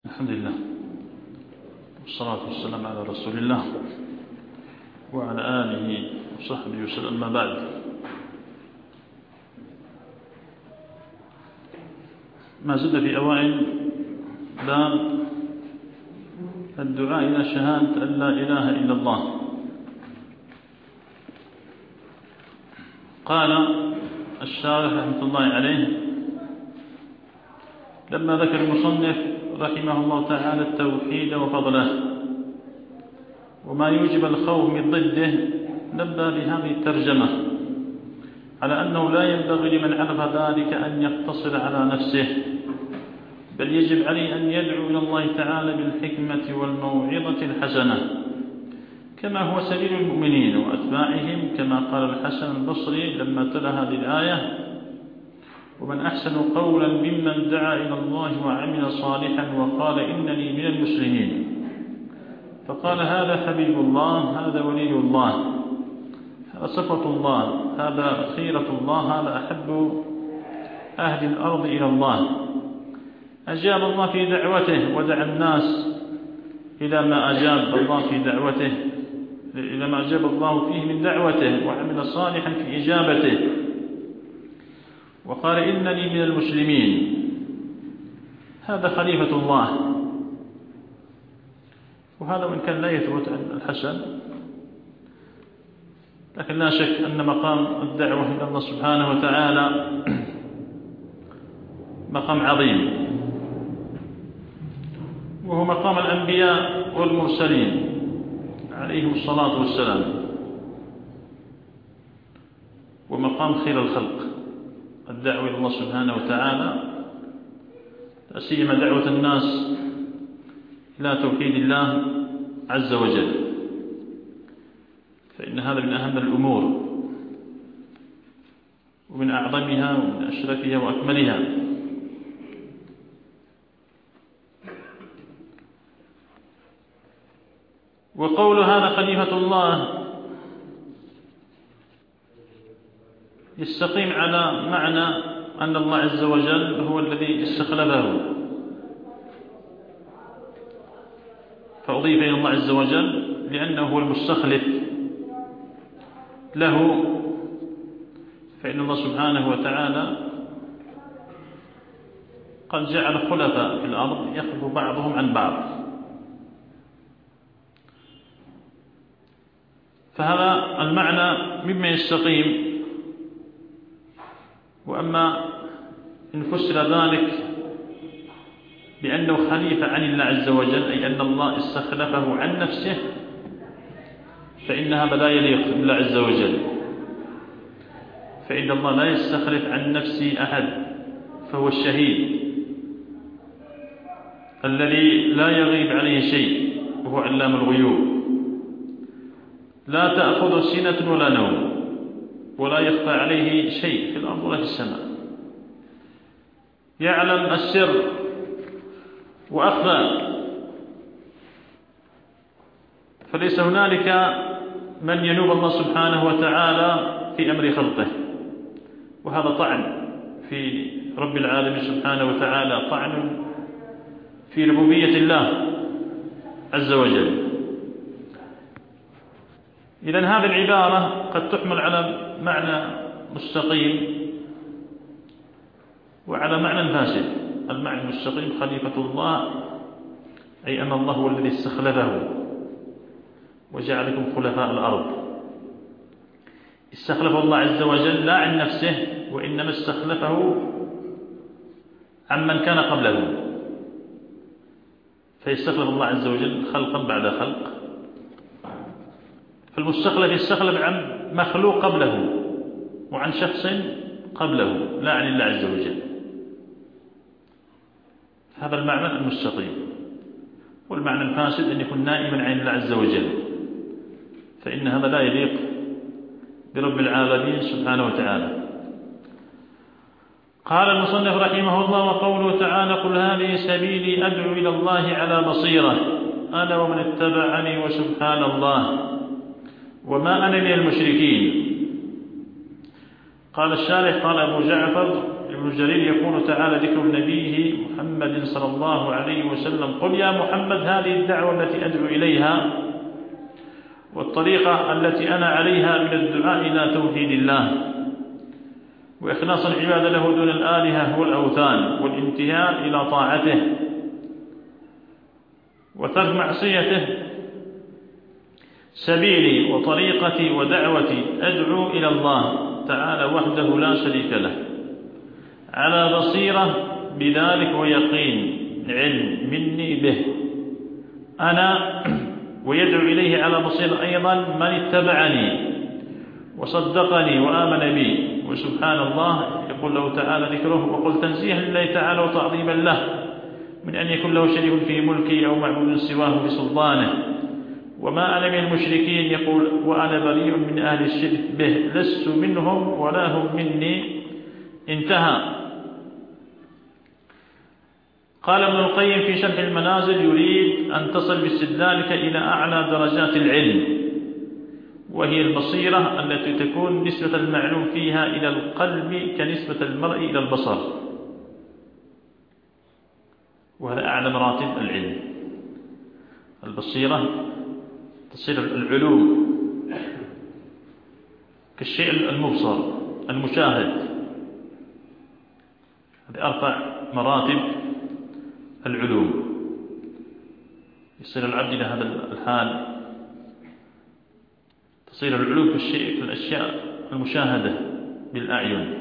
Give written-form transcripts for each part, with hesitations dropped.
الحمد لله والصلاة والسلام على رسول الله وعلى آله وصحبه وسلم. ما بعد، ما زلنا في أوائل باب الدعاء إلى شهادة أن لا إله إلا الله. قال الشارح رحمة الله عليه لما ذكر المصنف رحمه الله تعالى التوحيد وفضله وما يوجب الخوف من ضده، نبدأ بهذه الترجمة على أنه لا ينبغي لمن عرف ذلك أن يقتصر على نفسه، بل يجب عليه أن يدعو إلى الله تعالى بالحكمة والموعظة الحسنة كما هو سبيل المؤمنين وأتباعهم، كما قال الحسن البصري لما تلا هذه الآية: ومن أحسن قولا ممن دعا إلى الله وعمل صالحا وقال إنني من المسلمين. فقال هذا حبيب الله، هذا ولي الله، هذا صفة الله، هذا خيرة الله، هذا أحب أهل الأرض إلى الله. أجاب الله في دعوته ودعا الناس إلى ما أجاب الله في دعوته، إلى ما أجاب الله فيه من دعوته، وعمل صالحا في إجابته، وقال إنني من المسلمين. هذا خليفة الله، وهذا وإن كان لا يثبت عن الحسن، لكن لا شك أن مقام الدعوة إلى الله سبحانه وتعالى مقام عظيم، وهو مقام الأنبياء والمرسلين عليهم الصلاة والسلام، ومقام خير الخلق الدعوة إلى الله سبحانه وتعالى، لا سيما دعوة الناس إلى توحيد الله عز وجل، فإن هذا من أهم الأمور ومن أعظمها ومن أشرفها وأكملها. وقول هذا خليفة الله يستقيم على معنى أن الله عز وجل هو الذي استخلفه، فأضيف إلى الله عز وجل لأنه هو المستخلف له، فإن الله سبحانه وتعالى قد جعل خلفاء في الأرض يخلف بعضهم عن بعض، فهذا المعنى مما يستقيم. وأما إن فسر ذلك بأنه خليفة عن الله عز وجل، أي أن الله استخلفه عن نفسه، فإن هذا لا يليق بالله عز وجل، فإن الله لا يستخلف عن نفسه أحد، فهو الشهيد الذي لا يغيب عليه شيء، وهو علام الغيوب، لا تأخذ سنة ولا نوم، ولا يخفى عليه شيء في الأرض ولا في السماء، يعلم السر وأخفى، فليس هنالك من ينوب الله سبحانه وتعالى في أمر خلقه، وهذا طعن في رب العالمين سبحانه وتعالى، طعن في ربوبية الله عز وجل. إذن هذه العبارة قد تحمل على معنى مستقيم وعلى معنى فاسد. المعنى المستقيم خليفة الله، أي أن الله هو الذي استخلفه وجعلكم خلفاء الأرض. استخلف الله عز وجل لا عن نفسه، وإنما استخلفه عمن كان قبله، فيستخلف الله عز وجل خلقا بعد خلق، فالمستخلف يستخلف عن مخلوق قبله وعن شخص قبله، لا عن الله عز وجل. هذا المعنى المستقيم. والمعنى الفاسد أن يكون نائما عن الله عز وجل، فإن هذا لا يليق برب العالمين سبحانه وتعالى. قال المصنف رحمه الله: وقوله تعالى: قل هذه سبيلي أدعو إلى الله على بصيرة أنا ومن اتبعني وسبحان الله وما أنا من المشركين. قال الشارح: قال أبو جعفر ابن جرير يقول تعالى ذكر نبيه محمد صلى الله عليه وسلم: قل يا محمد هذه الدعوة التي أدعو إليها والطريقة التي أنا عليها من الدعاء إلى توحيد الله وإخلاص العبادة له دون الآلهة والأوثان والانتهاء إلى طاعته وترك معصيته. سبيلي وطريقتي ودعوتي أدعو إلى الله تعالى وحده لا شريك له على بصيرة بذلك ويقين علم مني به أنا، ويدعو إليه على بصيرة أيضا من اتبعني وصدقني وآمن بي. وسبحان الله يقول له تعالى ذكره: وقل تنزيها لله تعالى وتعظيما له من أن يكون له شريك في ملكي أو معبود سواه بسلطانه، وما أنا من المشركين. يقول: وأنا بريء من أهل الشرك به لست منهم ولا هم مني. انتهى. قال ابن القيم في شرح المنازل: يريد أن تصل باستدلالك إلى أعلى درجات العلم، وهي البصيرة التي تكون نسبة المعلوم فيها إلى القلب كنسبة المرء إلى البصر، وهذا أعلى مراتب العلم. البصيرة تصير العلوم كالشيء المبصر المشاهد، هذه أرفع مراتب العلوم. يصير العبد إلى هذا الحال، تصير العلوم كالشيء كالأشياء المشاهدة بالأعين.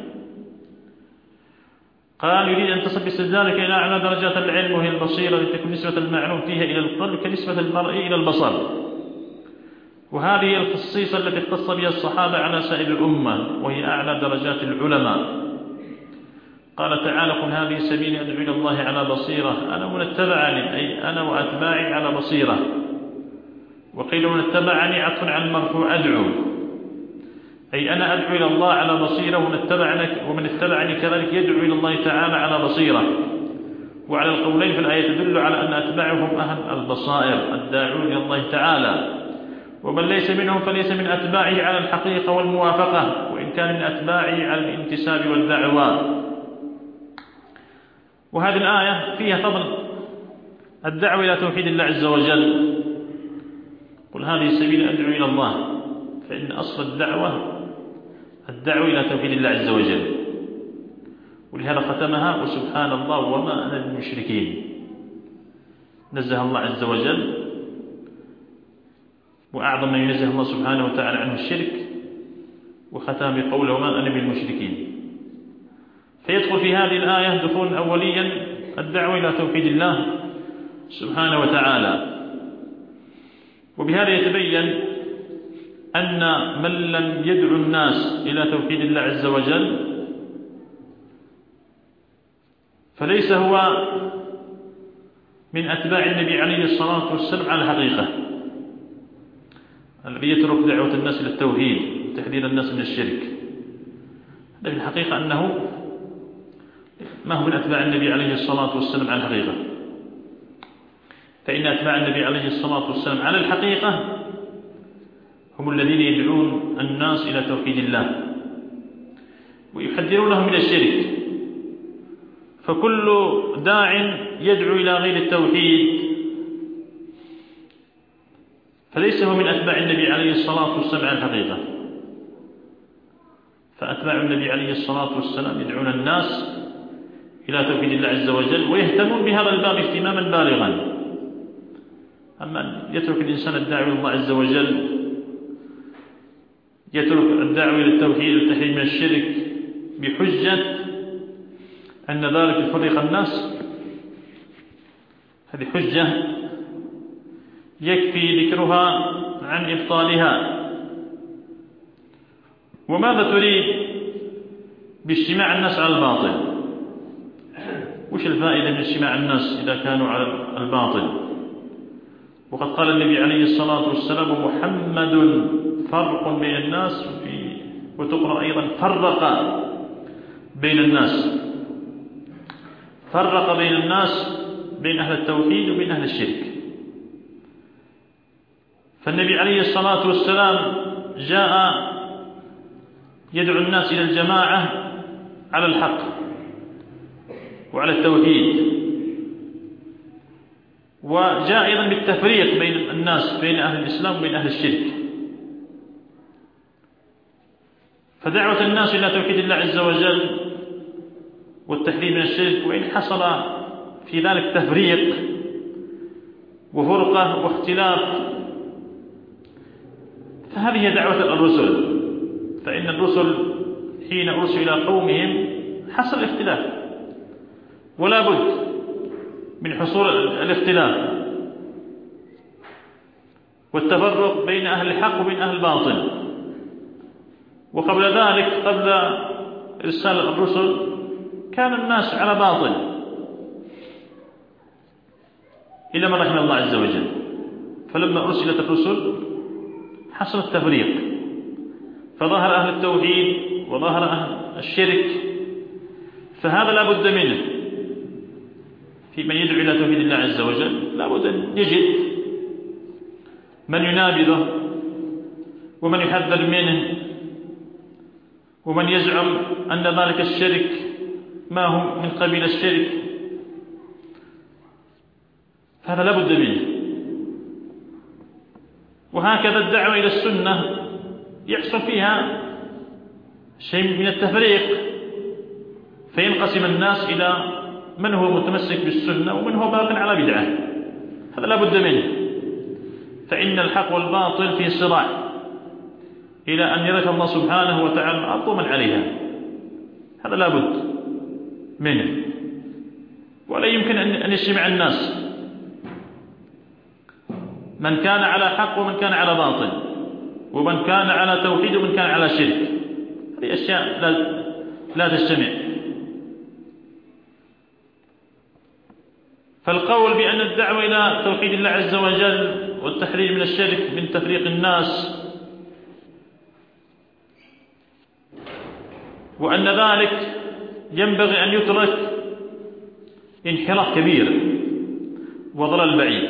قال: يريد أن تصل باستدلالك إلى أعلى درجات العلم، وهي البصيرة التي تكون نسبة المعلوم فيها إلى القلب كنسبة المرء إلى البصر، وهذه الخصيصة التي اختص بها الصحابة على سائر الأمة، وهي أعلى درجات العلماء. قال تعالى: قل هذه سبيلي أدعو إلى الله على بصيرة أنا ومن اتبعني، أي أنا وأتباعي على بصيرة. وقيل من اتبعني عطف عن المرفوع أدعو، أي أنا أدعو إلى الله على بصيرة، ومن اتبعني كذلك يدعو إلى الله تعالى على بصيرة. وعلى القولين في الآية تدل على أن أتباعهم أهل البصائر الداعون إلى الله تعالى، ومن ليس منهم فليس من أتباعه على الحقيقة والموافقة، وإن كان من أتباعه على الانتساب والدعوة. وهذه الآية فيها فضل الدعوة إلى توحيد الله عز وجل. قل هذه سبيل أدعو إلى الله، فإن أصل الدعوة إلى توحيد الله عز وجل، ولهذا ختمها: وسبحان الله وما أنا من المشركين. نزه الله عز وجل، وأعظم ما ينزه الله سبحانه وتعالى عنه الشرك، وختم بقوله: وما أنا من المشركين. فيدخل في هذه الآية دخول أوليا الدعوة إلى توحيد الله سبحانه وتعالى. وبهذا يتبين أن من لم يدعو الناس إلى توحيد الله عز وجل فليس هو من أتباع النبي عليه الصلاة والسلام على الحقيقة، الذي يترك دعوة الناس إلى التوحيد وتحذير الناس من الشرك. لكن الحقيقة أنه ما هو من أتباع النبي عليه الصلاة والسلام على الحقيقة، فإن أتباع النبي عليه الصلاة والسلام على الحقيقة هم الذين يدعون الناس إلى توحيد الله ويحذرونهم من الشرك. فكل داع يدعو إلى غير التوحيد فليس هو من أتباع النبي عليه الصلاة والسلام على الحقيقة. فأتباع النبي عليه الصلاة والسلام يدعون الناس إلى توحيد الله عز وجل ويهتمون بهذا الباب اهتماما بالغا. أما يترك الإنسان الداعي إلى الله عز وجل، يترك الدعوة إلى التوحيد والتحريم من الشرك بحجة أن ذلك يفرق الناس، هذه حجة يكفي ذكرها عن إبطالها. وماذا تريد باجتماع الناس على الباطل؟ وش الفائدة من اجتماع الناس إذا كانوا على الباطل؟ وقد قال النبي عليه الصلاة والسلام: محمد فرق بين الناس، وتقرأ أيضا فرق بين الناس، فرق بين الناس بين أهل التوحيد وبين أهل الشرك. فالنبي عليه الصلاة والسلام جاء يدعو الناس إلى الجماعة على الحق وعلى التوحيد. وجاء أيضا بالتفريق بين الناس، بين أهل الإسلام وبين أهل الشرك. فدعوة الناس إلى توحيد الله عز وجل والتحذير من الشرك، وإن حصل في ذلك تفريق وفرقة واختلاف، فهذه دعوة الرسل. فإن الرسل حين أرسلوا إلى قومهم حصل اختلاف، ولا بد من حصول الاختلاف والتفرق بين أهل الحق وبين أهل الباطل. وقبل ذلك، قبل إرسال الرسل، كان الناس على باطل إلى ما رحم الله عز وجل. فلما أرسلت الرسل حصل التفريق، فظهر أهل التوحيد وظهر أهل الشرك. فهذا لا بد منه في من يدعو إلى توحيد الله عز وجل. لا بد أن يجد من ينابذه ومن يحذر منه ومن يزعم أن ذلك الشرك ما هو من قبيل الشرك. هذا لا بد منه. وهكذا الدعوة إلى السنة يحصل فيها شيء من التفريق، فينقسم الناس إلى من هو متمسك بالسنة ومن هو باق على بدعة. هذا لا بد منه، فإن الحق والباطل في صراع إلى أن يرث الله سبحانه وتعالى الأرض ومن عليها. هذا لا بد منه، ولا يمكن أن يجتمع الناس، من كان على حق ومن كان على باطل، ومن كان على توحيد ومن كان على شرك. هذه أشياء لا تجتمع. فالقول بأن الدعوة إلى توحيد الله عز وجل والتحذير من الشرك من تفريق الناس، وأن ذلك ينبغي أن يترك، انحراف كبير وضلال بعيد.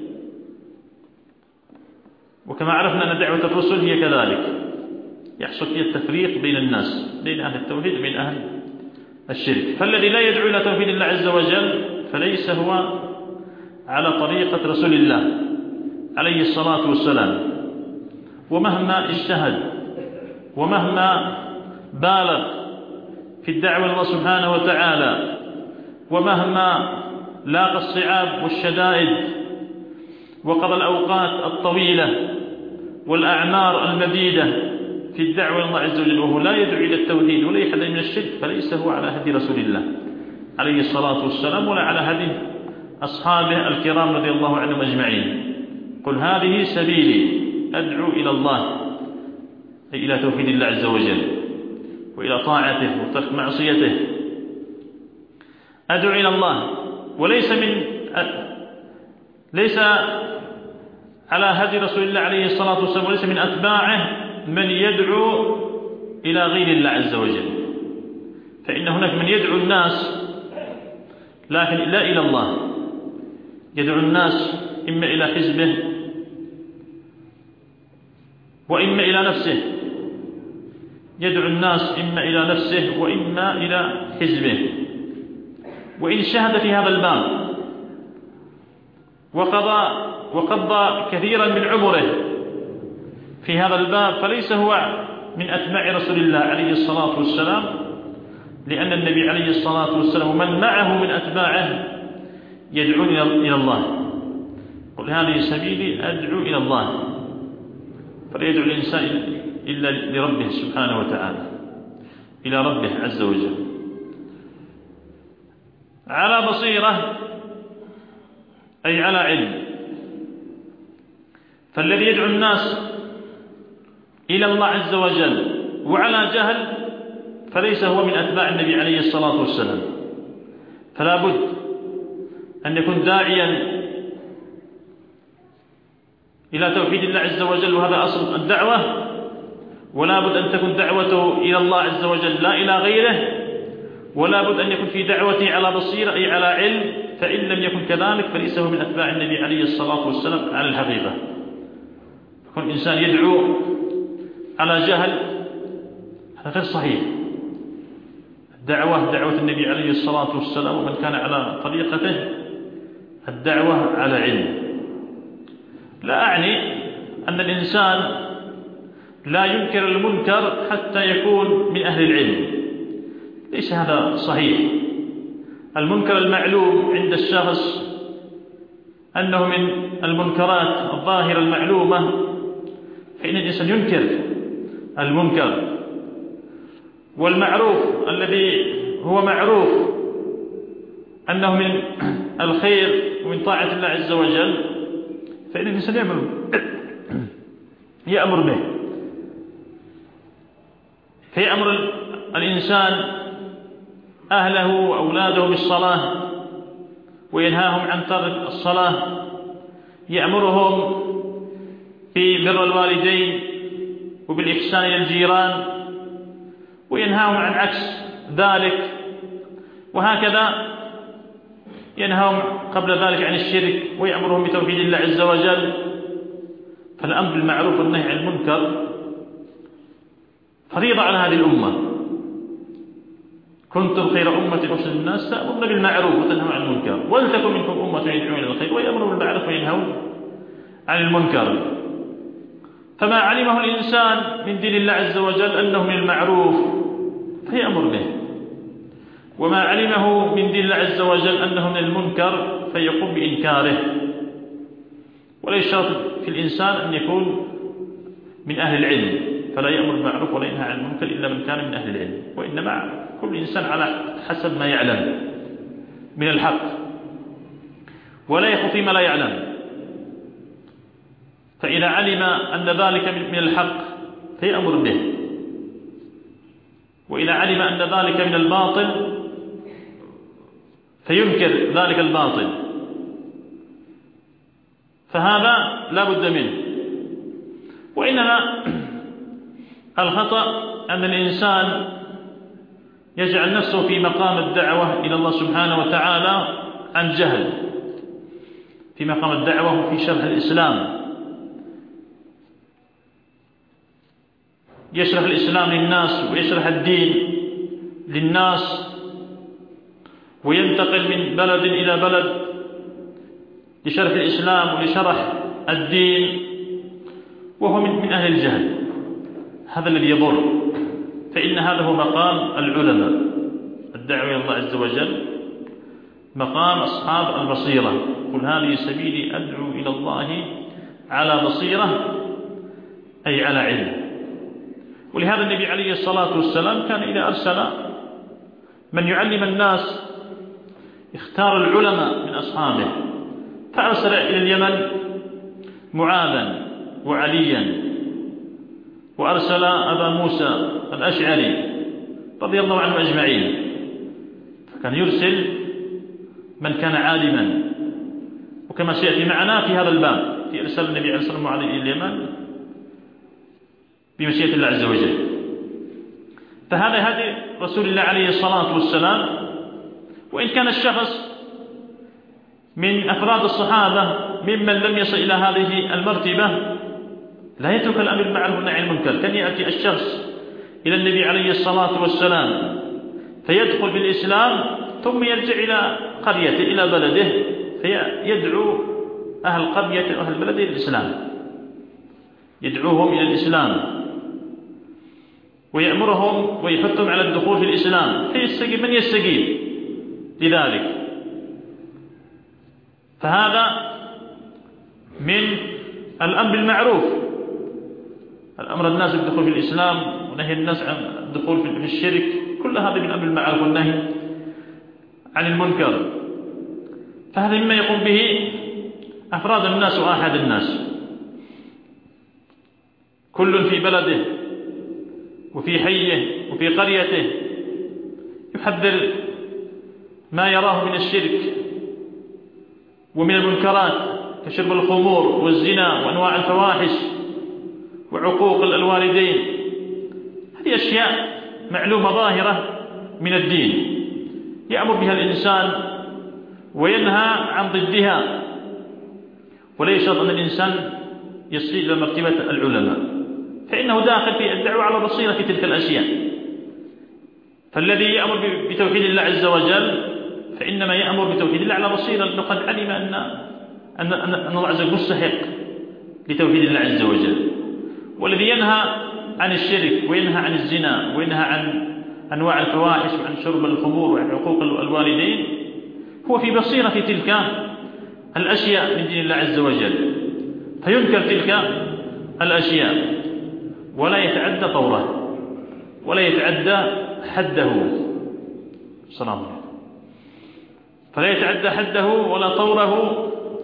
وكما عرفنا أن دعوة الرسل هي كذلك، يحصل فيها التفريق بين الناس، بين أهل التوحيد وبين أهل الشرك. فالذي لا يدعو إلى توحيد الله عز وجل فليس هو على طريقة رسول الله عليه الصلاة والسلام. ومهما اجتهد ومهما بالغ في الدعوة الله سبحانه وتعالى، ومهما لاقى الصعاب والشدائد وقضى الأوقات الطويلة والأعمار المديدة في الدعوة إلى الله عز وجل وهو لا يدعو إلى التوحيد ولا يحذر من الشرك، فليس هو على هدي رسول الله عليه الصلاة والسلام ولا على هدي أصحابه الكرام رضي الله عنهم أجمعين. قل هذه سبيلي أدعو إلى الله، أي إلى توحيد الله عز وجل وإلى طاعته وترك معصيته. أدعو إلى الله، ليس على هدي رسول الله عليه الصلاة والسلام، وليس من أتباعه من يدعو إلى غير الله عز وجل. فإن هناك من يدعو الناس لكن لا إلى الله، يدعو الناس إما إلى حزبه وإما إلى نفسه، يدعو الناس إما إلى نفسه وإما إلى حزبه. وإن شهد في هذا الباب وقضى كثيرا من عمره في هذا الباب، فليس هو من أتباع رسول الله عليه الصلاة والسلام، لأن النبي عليه الصلاة والسلام ومن معه من أتباعه يدعون إلى الله. قل هذه سبيلي أدعو إلى الله، فلا يدعو الإنسان إلا لربه سبحانه وتعالى، إلى ربه عز وجل على بصيرة، أي على علم. فالذي يدعو الناس إلى الله عز وجل وعلى جهل فليس هو من أتباع النبي عليه الصلاة والسلام. فلا بد أن يكون داعيا إلى توحيد الله عز وجل، وهذا أصل الدعوة. ولا بد أن تكون دعوته إلى الله عز وجل لا إلى غيره، ولا بد أن يكون في دعوته على بصيرة أي على علم. فإن لم يكن كذلك فليس هو من أتباع النبي عليه الصلاة والسلام على الحقيقة. يكون الإنسان يدعو على جهل، هذا غير صحيح. دعوة النبي عليه الصلاة والسلام ومن كان على طريقته الدعوة على علم. لا أعني أن الإنسان لا ينكر المنكر حتى يكون من أهل العلم، ليس هذا صحيح. المنكر المعلوم عند الشخص أنه من المنكرات الظاهرة المعلومة، فإن الإنسان ينكر المنكر. والمعروف الذي هو معروف أنه من الخير ومن طاعة الله عز وجل، فإن الإنسان يأمر به. فيأمر الإنسان أهله وأولاده بالصلاة وينهاهم عن ترك الصلاة، يأمرهم ببر الوالدين وبالإحسان إلى الجيران، وينهاهم عن عكس ذلك، وهكذا ينهاهم قبل ذلك عن الشرك ويأمرهم بتوحيد الله عز وجل. فالأمر بالمعروف والنهي عن المنكر فريضة على هذه الأمة. كنتم خير أمة أخرجت للناس تأمرون بالمعروف وتنهون عن المنكر ولتكن منكم أمة يدعون إلى الخير ويأمرون بالمعروف وينهون عن المنكر. فما علمه الإنسان من دين الله عز وجل أنه من المعروف فيأمر به، وما علمه من دين الله عز وجل أنه من المنكر فيقوم بإنكاره. ولا يشترط في الإنسان أن يكون من أهل العلم، فلا يأمر بالمعروف ولا ينهى عن المنكر إلا من كان من أهل العلم، وإنما كل إنسان على حسب ما يعلم من الحق، ولا يخوض فيما لا يعلم. فإذا علم أن ذلك من الحق فيأمر به، وإذا علم أن ذلك من الباطل فينكر ذلك الباطل. فهذا لا بد منه. وإنما الخطأ أن الإنسان يجعل نفسه في مقام الدعوة إلى الله سبحانه وتعالى عن جهل، في مقام الدعوة في شرح الإسلام، يشرح الإسلام للناس ويشرح الدين للناس، وينتقل من بلد إلى بلد لشرح الإسلام ولشرح الدين وهو من أهل الجهل. هذا الذي يضر. فإن هذا هو مقام العلماء. الدعوة إلى الله عز وجل مقام أصحاب البصيرة. قل هذه سبيلي أدعو إلى الله على بصيرة، أي على علم. ولهذا النبي عليه الصلاة والسلام كان إذا أرسل من يعلم الناس اختار العلماء من أصحابه، فأرسل إلى اليمن معاذا وعليا، وأرسل أبا موسى الأشعري رضي الله عنه أجمعين. فكان يرسل من كان عالما، وكما سيأتي معنا في هذا الباب في إرسال النبي عليه الصلاة والسلام إلى اليمن بمشيئة الله عز وجل. فهذا هدي رسول الله عليه الصلاة والسلام. وإن كان الشخص من أفراد الصحابة ممن لم يصل إلى هذه المرتبة لا يترك الأمر بالمعروف والنهي عن المنكر. كان يأتي الشخص إلى النبي عليه الصلاة والسلام فيدخل بالإسلام، ثم يرجع إلى قريته إلى بلده فيدعو أهل قريته وأهل بلده إلى الإسلام، يدعوهم إلى الإسلام ويأمرهم ويحثهم على الدخول في الإسلام، فيستجيب من يستجيب لذلك. فهذا من الأمر بالمعروف، الأمر الناس بالدخول في الإسلام ونهي الناس عن الدخول في الشرك، كل هذا من أمر المعروف والنهي عن المنكر. فهذا مما يقوم به أفراد الناس وآحاد الناس، كل في بلده وفي حيه وفي قريته يحذر ما يراه من الشرك ومن المنكرات كشرب الخمور والزنا وأنواع الفواحش وعقوق الوالدين. هذه أشياء معلومة ظاهرة من الدين يأمر بها الإنسان وينهى عن ضدها، ولا يشرط أن الإنسان يصل إلى مرتبة العلماء، فإنه داخل في الدعوة على بصيرة في تلك الأشياء. فالذي يأمر بتوحيد الله عز وجل فإنما يأمر بتوحيد الله على بصيرة، لأنه قد علم أن الله عز وجل مستحق لتوحيد الله عز وجل. والذي ينهى عن الشرك وينهى عن الزنا وينهى عن أنواع الفواحش وعن شرب الخمور وعن عقوق الوالدين هو في بصيرة في تلك الأشياء من دين الله عز وجل، فينكر تلك الأشياء ولا يتعدى طوره ولا يتعدى حده. السلام عليكم. فلا يتعدى حده ولا طوره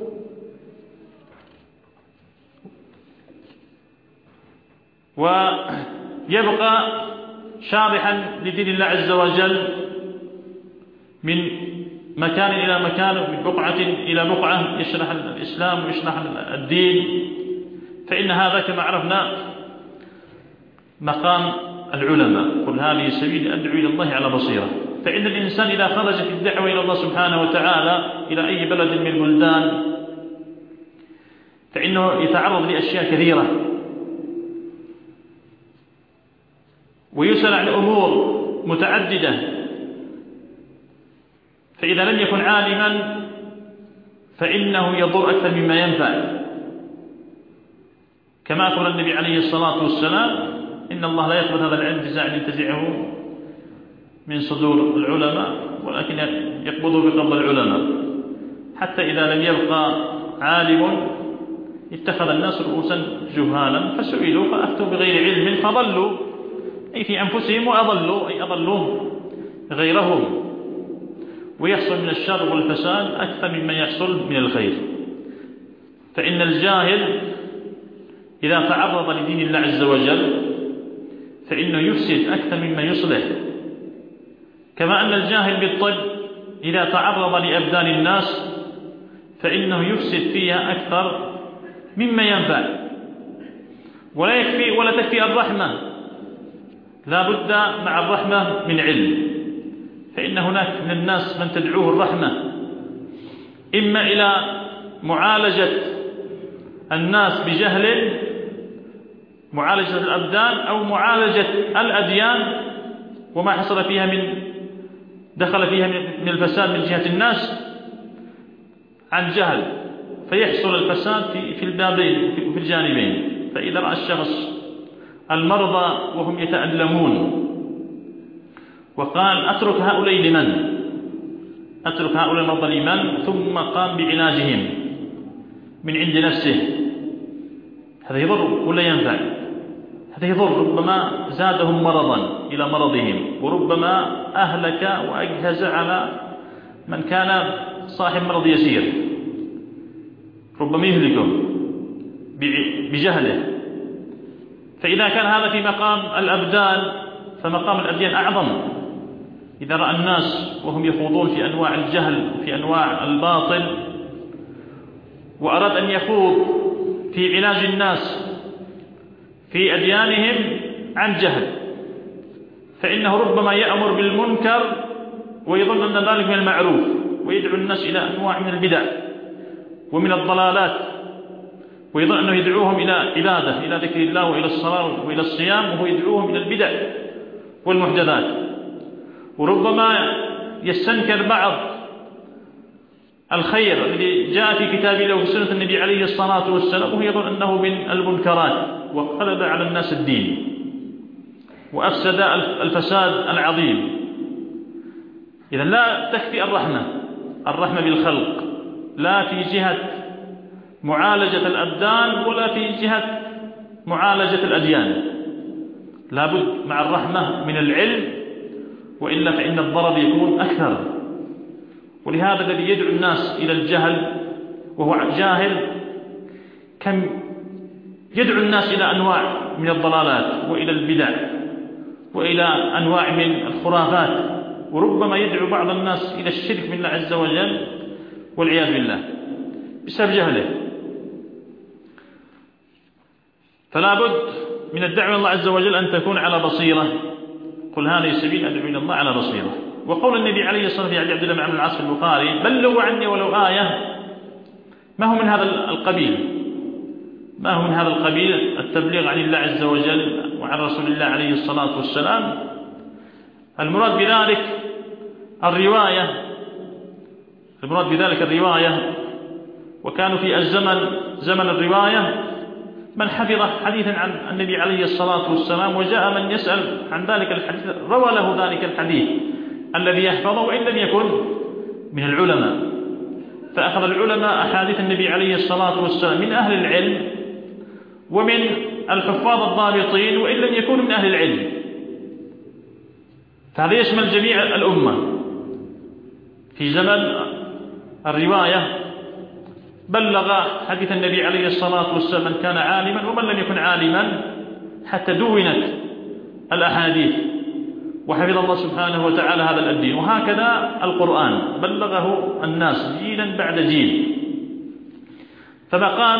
ويبقى شارحا لدين الله عز وجل من مكان إلى مكان ومن بقعة إلى بقعة، يشرح الإسلام ويشرح الدين. فإن هذا كما عرفنا مقام العلماء، قل هذه سبيل أدعو إلى الله على بصيرة. فإن الإنسان إذا خرج في الدعوة إلى الله سبحانه وتعالى إلى أي بلد من البلدان فإنه يتعرض لأشياء كثيرة ويسأل عن أمور متعددة، فإذا لم يكن عالما فإنه يضر أكثر مما ينفع، كما قال النبي عليه الصلاة والسلام إن الله لا يقبل هذا العلم انتزاعا ينتزعه من صدور العلماء، ولكن يقبضه بقبض العلماء، حتى إذا لم يبقى عالم اتخذ الناس رؤوسا جهالا فسئلوا فأفتوا بغير علم فضلوا، أي في أنفسهم، وأضلوا أي أضلوا غيرهم، ويحصل من الشر والفساد أكثر مما يحصل من الخير. فإن الجاهل إذا تعرض لدين الله عز وجل فإنه يفسد أكثر مما يصلح، كما أن الجاهل بالطب إذا تعرض لأبدان الناس فإنه يفسد فيها أكثر مما ينفع. ولا تكفي الرحمة، لا بد مع الرحمة من علم، فإن هناك من الناس من تدعوه الرحمة إما إلى معالجة الناس بجهل، معالجة الأبدان، أو معالجة الأديان وما حصل فيها دخل فيها من الفساد من جهة الناس عن جهل، فيحصل الفساد في البابين وفي الجانبين. فإذا رأى الشخص المرضى وهم يتألمون وقال أترك هؤلاء لمن؟ أترك هؤلاء المرضى لمن؟ ثم قام بعلاجهم من عند نفسه، هذا يضر ولا ينفع؟ هذا يضر، ربما زادهم مرضا إلى مرضهم، وربما أهلك وأجهز على من كان صاحب مرض يسير، ربما يهلكه بجهله. فإذا كان هذا في مقام الأبدان فمقام الأديان أعظم. إذا رأى الناس وهم يخوضون في أنواع الجهل في أنواع الباطل وأراد أن يخوض في علاج الناس في أديانهم عن جهل، فإنه ربما يأمر بالمنكر ويظن أن ذلك من المعروف، ويدعو الناس إلى أنواع من البدع ومن الضلالات، ويظن أنه يدعوهم إلى عبادة، إلى ذكر الله وإلى الصلاة وإلى الصيام، وهو يدعوهم إلى البدع والمحدثات. وربما يستنكر بعض الخير الذي جاء في كتاب الله وفي سنة النبي عليه الصلاة والسلام، وهو يظن أنه من المنكرات، وقلب على الناس الدين وأفسد الفساد العظيم. إذا لا تكفي الرحمة بالخلق، لا في جهة معالجة الأبدان ولا في جهة معالجة الأديان، لا بد مع الرحمة من العلم، وإلا فإن الضرر يكون أكثر. ولهذا الذي يدعو الناس إلى الجهل وهو جاهل كم يدعو الناس إلى أنواع من الضلالات وإلى البدع وإلى أنواع من الخرافات، وربما يدعو بعض الناس إلى الشرك بالله عز وجل والعياذ بالله بسبب جهله. فلا بد من الدعوة إلى الله عز وجل أن تكون على بصيرة، قل هذه سبيل أدعو إلى الله على بصيرة. وقول النبي عليه الصلاة والسلام في عبد الله بن عمرو بن العاص في البخاري بلغوا عني ولو آية، ما هو من هذا القبيل، ما هو من هذا القبيل التبليغ عن الله عز وجل وعن رسول الله عليه الصلاة والسلام المراد بذلك الرواية، وكانوا في زمن الرواية من حفظ حديثا عن النبي عليه الصلاة والسلام وجاء من يسأل عن ذلك الحديث روى له ذلك الحديث الذي يحفظه وإن لم يكن من العلماء. فأخذ العلماء أحاديث النبي عليه الصلاة والسلام من أهل العلم ومن الحفاظ الضابطين وإن لم يكونوا من أهل العلم، فهذا يشمل جميع الأمة. في زمن الرواية بلغ حديث النبي عليه الصلاة والسلام من كان عالما ومن لم يكن عالما، حتى دونت الأحاديث وحفظ الله سبحانه وتعالى هذا الدين. وهكذا القرآن بلغه الناس جيلا بعد جيل. فمقام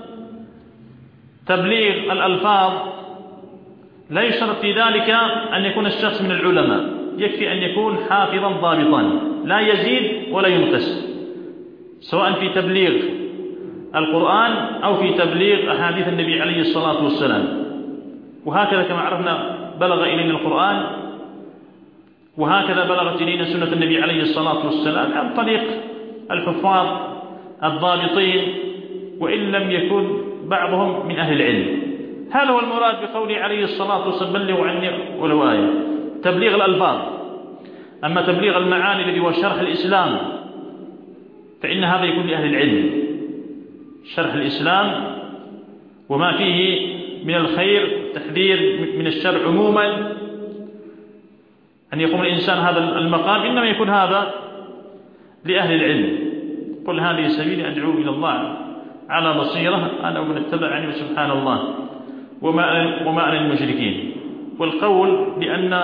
تبليغ الألفاظ لا يشترط في ذلك أن يكون الشخص من العلماء، يكفي أن يكون حافظا ضابطا لا يزيد ولا ينقص، سواء في تبليغ القرآن أو في تبليغ أحاديث النبي عليه الصلاة والسلام. وهكذا كما عرفنا بلغ إلينا القرآن، وهكذا بلغت إلينا سنة النبي عليه الصلاة والسلام عن طريق الحفاظ الضابطين وإن لم يكن بعضهم من أهل العلم. هذا هو المراد بقوله عليه الصلاة والسلام بلغوا عني ولو آية، تبليغ الألفاظ. أما تبليغ المعاني الذي هو شرح الإسلام فإن هذا يكون لأهل العلم، شرح الإسلام وما فيه من الخير، تحذير من الشر عموما، أن يقوم الإنسان هذا المقام إنما يكون هذا لأهل العلم. قل هذه سبيلي أدعو إلى الله على بصيرة أنا ومن اتبعني وسبحان الله وما أنا المشركين. والقول بأن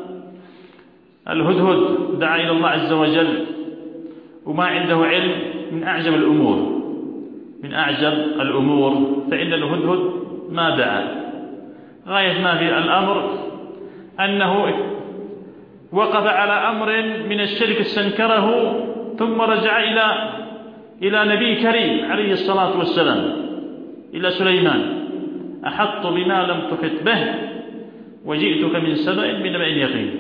الهدهد دعا إلى الله عز وجل وما عنده علم من أعجب الأمور، فإن الهدهد ما دعا، غاية ما في الأمر أنه وقف على أمر من الشرك استنكره ثم رجع إلى نبي كريم عليه الصلاة والسلام، إلى سليمان: أحط بما لم تحط به وجئتك من سبأ بنبأ يقين.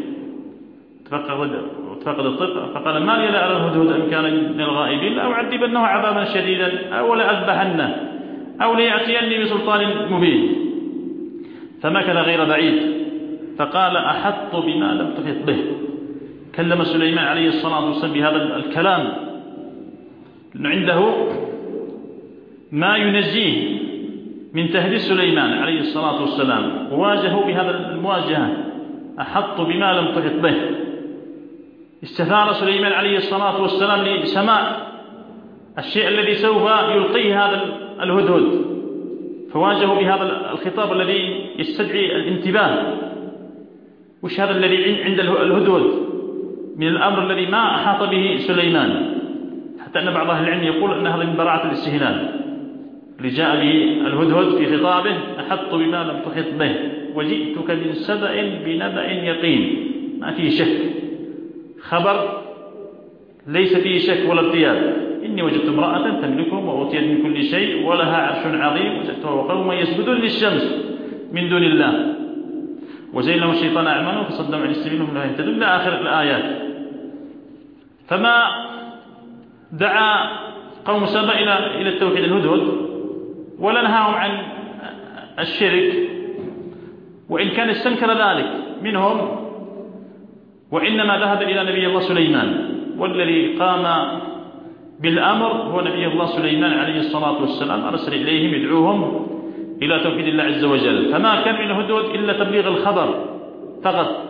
تفقد الطفل فقال: ما لي لا أرى الهدهد أم كان من الغائبين لأعذبنه عذابا شديدا أو لأذبحنه أو ليأتيني بسلطان مبين. فمكث غير بعيد فقال: أحط بما لم تحط به. كلم سليمان عليه الصلاة والسلام بهذا الكلام، لأنه عنده ما ينجيه من تهديد سليمان عليه الصلاة والسلام، وواجهه بهذا المواجهة: أحط بما لم تحط به. استثار سليمان عليه الصلاة والسلام لسماع الشيء الذي سوف يلقيه هذا الهدهد، فواجهه بهذا الخطاب الذي يستدعي الانتباه. وش هذا الذي عند الهدهد من الأمر الذي ما أحاط به سليمان، حتى أن بعض أهل العلم يقول أن هذا من براعة الاستهلال اللي جاء به الهدهد في خطابه: أحط بما لم تحط به وجئتك من سبأ بنبأ يقين. ما فيه شك، خبر ليس فيه شك ولا ارتياب. إني وجدت امرأة تملكهم وأوتيت من كل شيء ولها عرش عظيم وجدتها وقوما يسجدون للشمس من دون الله وزين لهم الشيطان أعمالهم فصدهم عن السبيل وهم لا يهتدون إلى آخر الآيات. فما دعا قوم سبأ إلى التوحيد الهدهد ولا نهاهم عن الشرك، وإن كان استنكر ذلك منهم، وإنما ذهب إلى نبي الله سليمان، والذي قام بالأمر هو نبي الله سليمان عليه الصلاة والسلام، أرسل إليهم يدعوهم إلى توحيد الله عز وجل. فما كان من الهدهد إلا تبليغ الخبر فقط،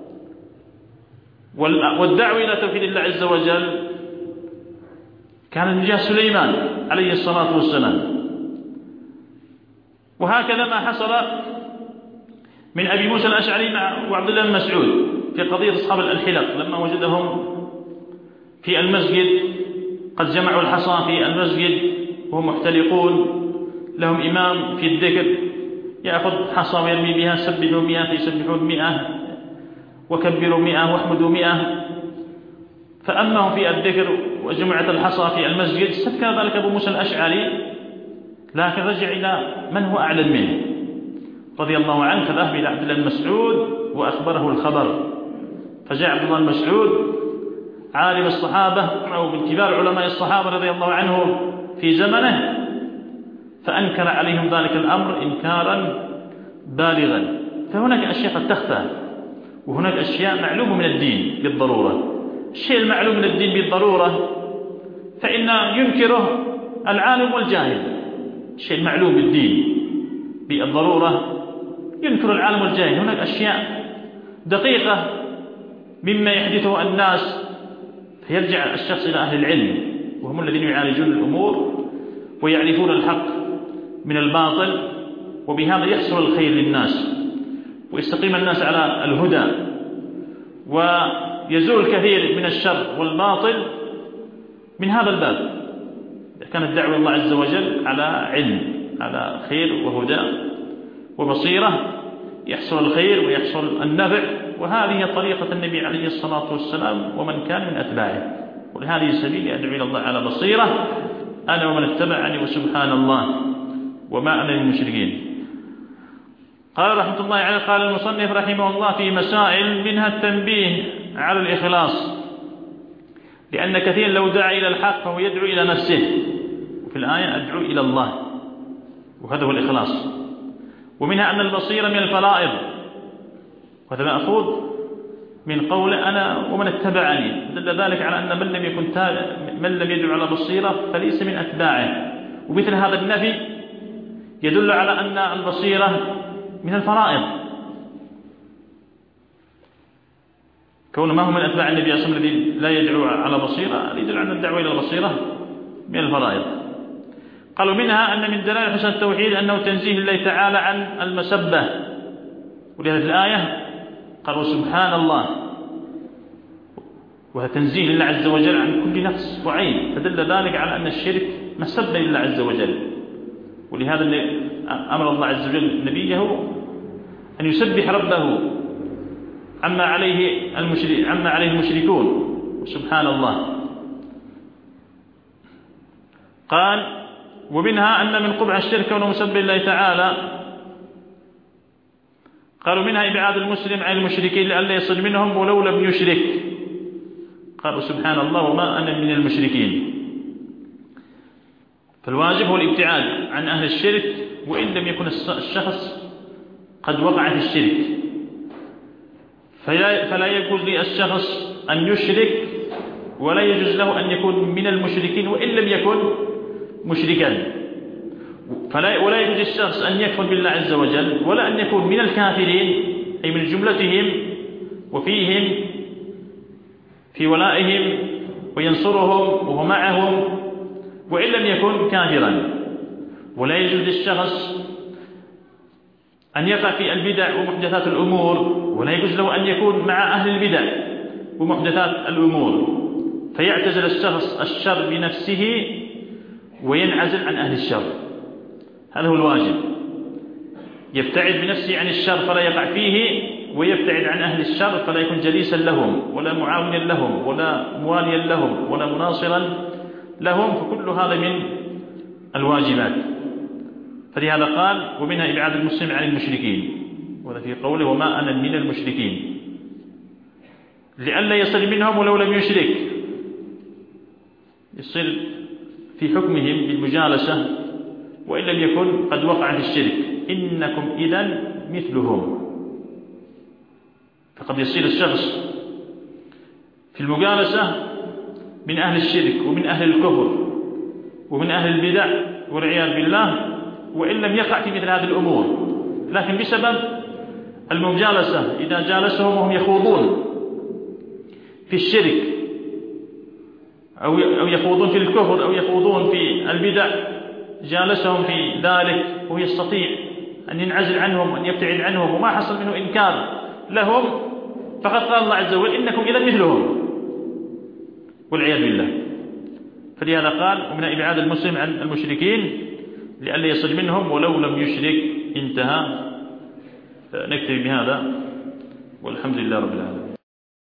والدعوة إلى توحيد الله عز وجل كان من جهة سليمان عليه الصلاة والسلام. وهكذا ما حصل من أبي موسى الأشعري وعبد الله بن مسعود في قضية أصحاب الحلق، لما وجدهم في المسجد قد جمعوا الحصى في المسجد وهم محتلقون، لهم إمام في الذكر يأخذ حصى ويرمي بها: سبحوا 100 فيسبحون 100 وكبروا 100 واحمدوا 100. فأمهم في الذكر وجمعت الحصى في المسجد. استذكر ذلك أبو موسى الأشعري، لكن رجع إلى من هو أعلم منه رضي الله عنه، فذهب إلى عبد الله بن مسعود وأخبره الخبر، فجاء عبد الله بن مسعود عالم الصحابة أو من كبار علماء الصحابة رضي الله عنه في زمنه، فأنكر عليهم ذلك الأمر إنكارا بالغا. فهناك أشياء قد تخفى، وهناك أشياء معلومة من الدين بالضرورة. الشيء المعلوم من الدين بالضرورة فإن ينكره العالم والجاهل. الشيء المعلوم بالدين بالضرورة ينكر العالم والجاهل. هناك أشياء دقيقة مما يحدثه الناس فيرجع الشخص إلى أهل العلم، وهم الذين يعالجون الأمور ويعرفون الحق من الباطل، وبهذا يحصل الخير للناس ويستقيم الناس على الهدى ويزول كثير من الشر والباطل من هذا الباب. كانت الدعوة الله عز وجل على علم، على خير وهدى وبصيرة، يحصل الخير ويحصل النفع. وهذه طريقة النبي عليه الصلاة والسلام ومن كان من أتباعه. ولهذه السبيل أدعو إلى الله على بصيرة أنا ومن اتبعني، وسبحان الله وما أنا من المشركين. قال رحمة الله عليه، قال المصنف رحمه الله في مسائل منها التنبيه على الإخلاص، لأن كثير لو دعا إلى الحق فهو يدعو إلى نفسه، وفي الآية أدعو إلى الله، وهذا هو الإخلاص. ومنها أن البصيرة من الفرائض، وهذا مأخوذ من قول أنا ومن اتبعني، دل ذلك على أن من لم يدعو على بصيرة فليس من أتباعه. ومثل هذا النفي يدل على أن البصيرة من الفرائض، كونه ما هو من أتباع النبي صلى الله عليه وسلم الذي لا يدعو على بصيرة يدل على الدعوة إلى البصيرة من الفرائض. قالوا منها أن من دلائل حسن التوحيد أنه تنزيه الله تعالى عن المسبة، ولهذه الآية قالوا سبحان الله، وهذا تنزيه لله عز وجل عن كل نفس وعين، فدل ذلك على أن الشرك مسبة لله عز وجل. ولهذا أمر الله عز وجل نبيه أن يسبح ربه عما عليه المشركون، سبحان الله. قال ومنها أن من قبح الشرك كونه مسبح لله تعالى، قالوا منها إبعاد المسلم عن المشركين لئلا يصل منهم ولو لم يشرك. قالوا سبحان الله وما أنا من المشركين. فالواجب هو الابتعاد عن أهل الشرك وإن لم يكن الشخص قد وقع في الشرك، فلا يجوز للشخص أن يشرك ولا يجوز له أن يكون من المشركين وإن لم يكن مشركا. ولا يجوز للشخص أن يكفر بالله عز وجل ولا أن يكون من الكافرين، أي من جملتهم وفيهم في ولائهم وينصرهم وهو معهم وإن لم يكن كافرا. ولا يجوز للشخص أن يقع في البدع ومحدثات الأمور، ولا يجوز له أن يكون مع أهل البدع ومحدثات الأمور، فيعتزل الشخص الشر بنفسه وينعزل عن أهل الشر. هذا هو الواجب، يبتعد بنفسه عن الشر فلا يقع فيه، ويبتعد عن أهل الشر فلا يكون جليسا لهم ولا معاونا لهم ولا مواليا لهم ولا مناصرا لهم، فكل هذا من الواجبات. فلهذا قال ومنها إبعاد المسلم عن المشركين، وهذا في قوله وما أنا من المشركين، لئلا يصل منهم ولو لم يشرك، يصل في حكمهم بالمجالسة وإن لم يكن قد وقع في الشرك، إنكم إذن مثلهم. فقد يصير الشخص في المجالسة من أهل الشرك ومن أهل الكفر ومن أهل البدع والعياذ بالله، وإن لم يقع في مثل هذه الأمور، لكن بسبب المجالسة إذا جالسهم وهم يخوضون في الشرك أو يخوضون في الكفر أو يخوضون في البدع، جالسهم في ذلك وهو يستطيع أن ينعزل عنهم وأن يبتعد عنهم وما حصل منه إنكار لهم، فقد قال الله عز وجل إنكم إذا مثلهم والعياذ بالله. فلهذا قال ومن إبعاد المسلم عن المشركين لئلا يصل منهم ولو لم يشرك. انتهى. نكتفي بهذا والحمد لله رب العالمين.